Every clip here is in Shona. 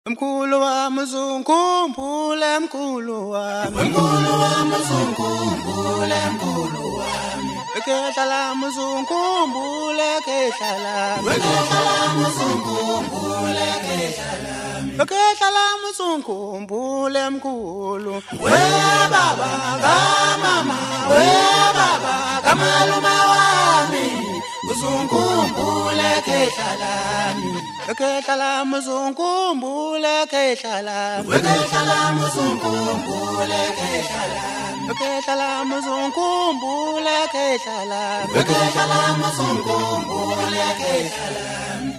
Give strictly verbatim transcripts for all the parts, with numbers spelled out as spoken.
Mkhulu wamazungu mphule mkhulu wami mkhulu wamazungu mphule mkhulu wami Ekehla lamazungu mphule ekehla lami Ekehla lamazungu mphule ekehla lami Ekehla lamazungu mphule mkhulu We baba kamama we baba kamaluma wami Mzungu mphule ekehla lami Ekehla lamazungu mphule ekehla lami Ekehla lamazungu mphule ekehla lami Ekehla lamazungu mphule ekehla lami Ekehla lamazungu mphule ekehla lami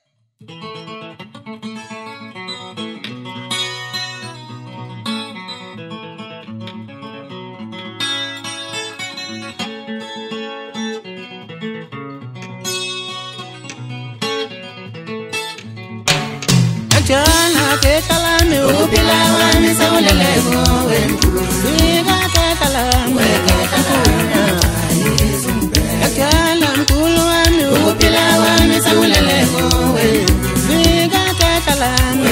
Jana ekehla lami Upila wami sawuleleko wemkhulu Fika ekehla lami Ekehla mkhulu wami Upila wami sawuleleko Fika ekehla lami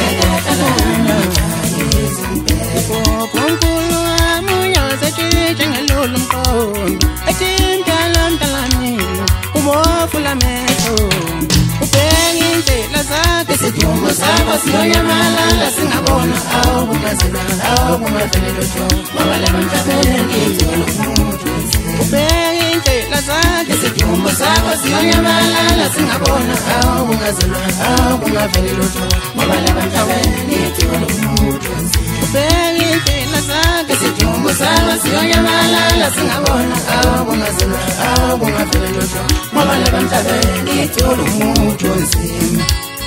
Popo mkhulu wami uyasetshitshe ngelulu mqondo Ethintala mntalami ubofula amehlo Ubheka indlela zakhe Isithumo sakho siyoyamalala singabona awu kungazelwa awu kungavelelo jongo ngoba laba mhlabeni ngithi umuntu Ubheka indlela zakhe Isithumo sakho siyoyamalala singabona awu kungazelwa awu kungavelelo jongo ngoba laba mhlabeni ngithi umuntu Ubheka indlela zakhe Isithumo sakho siyoyamalala singabona awu kungazelwa awu kungavelelo jongo ngoba laba mhlabeni ngithi umuntu nzima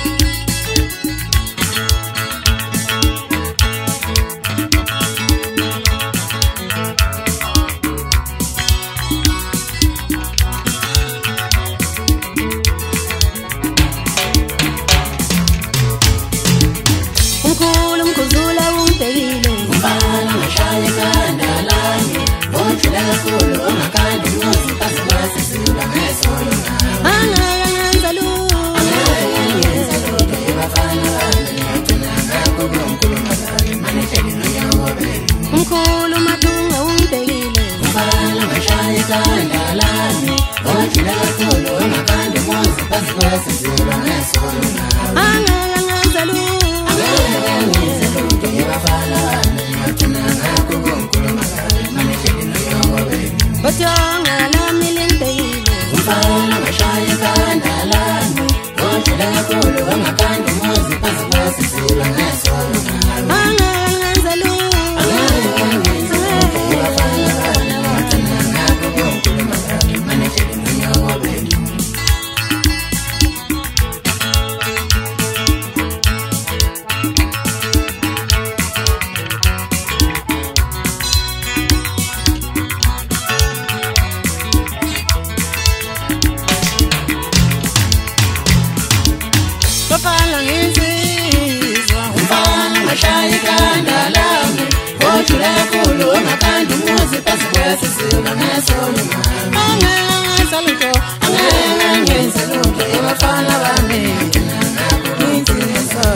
Umkhulu mkhuzula umbhekile Mbala ngashaya ekhanda lami Wonjula kakhulu ongakandi umuzi Kazi kwasi sila ngesolo ngami Angeke ngenza lutho Angeke ngenza lutho Ebafana bami Ngagcina ngakho kulomkhulu ngazali Manehleli nonyawabeli Umkhulu mathunga umbhekile Mbala ngashaya ekhanda lami Wonjula kakhulu ongakandi umuzi Kazi kwasi sila ngesolo ngami Angeke ngenza lutho Angeke ngenza lutho Ebafana bami Ngagcina ngakho kulomkhulu ngazali Manehleli nonyawabeli Bathonga lami limbhekile Umfana ngashaya ekhanda lami Wonjula kakhulu ongakandi umuzi Phansi kwasi sila ngesolo ngami Angeke ngenza lutho Angeke ngenza lutho Ebafana bami Ngagcina ngakho kulomkhulu ngazali Manehleli nonyawabeli Bafana nginsizwa Umfana ngashaya ekhanda lami Wonjula kakhulu ongakandi umuzi Phansi kwasi sila ngesolo ngami Angeke ngenza lutho Angeke ngenza lutho Ebafana bami Ngagcina ngakho insizwa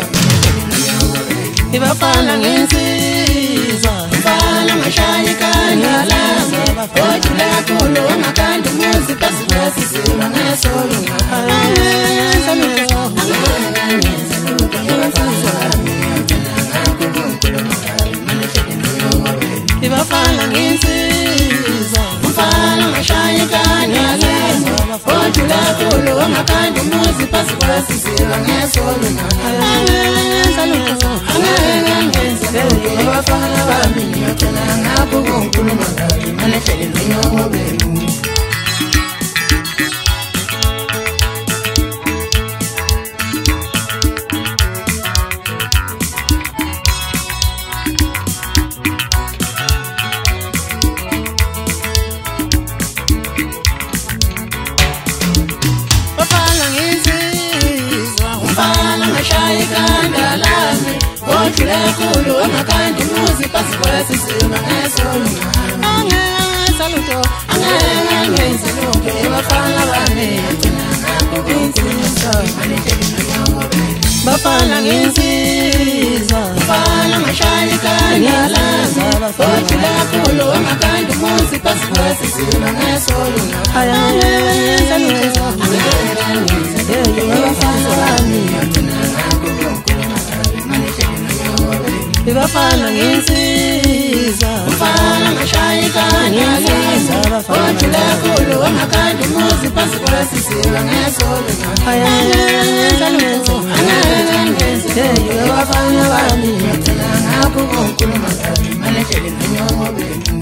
Ibafana nginsizwa Umfana ngashaya ekhanda lami Wonjula kakhulu ongakandi umuzi Phansi kwasi sila ngesolo ngami Angeke ngenza lutho Angeke ngenza lutho Ebafana bami Ngagcina ngakho kulomkhulu ngazali Manehleli nonyawabeli Ibafana nginsizwa Umfana ngashaya ekhanda lami Wonjula kakhulu ongakandi umuzi Phansi kwasi sila ngesolo ngami Angeke ngenza lutho Angeke ngenza lutho Ebafana bami Ngagcina ngakho kulomkhulu ngazali Manehleli nonyawabeli Bafana nginsizwa Umfana ngashaya ekhanda lami Wonjula kakhulu ongakandi umuzi Phansi kwasi sila ngesolo ngami Angeke ngenza lutho Angeke ngenza lutho Ebafana bami Ngagcina ngakho kulomkhulu ngazali Manehleli nonyawabeli bafana nginsizwa bafana ngashaya ikanyala ojula kakhulu amakhanda umuzi phansi kwesisilo ngesolo ayangenza lutho bafana bami bafana nginsizwa bafana ngashaya ikanyala ojula kakhulu amakhanda umuzi phansi kwesisilo ngesolo ayangenza lutho bafana bami ngakho konke uNkulunkulu manje maleshele nonyoko benu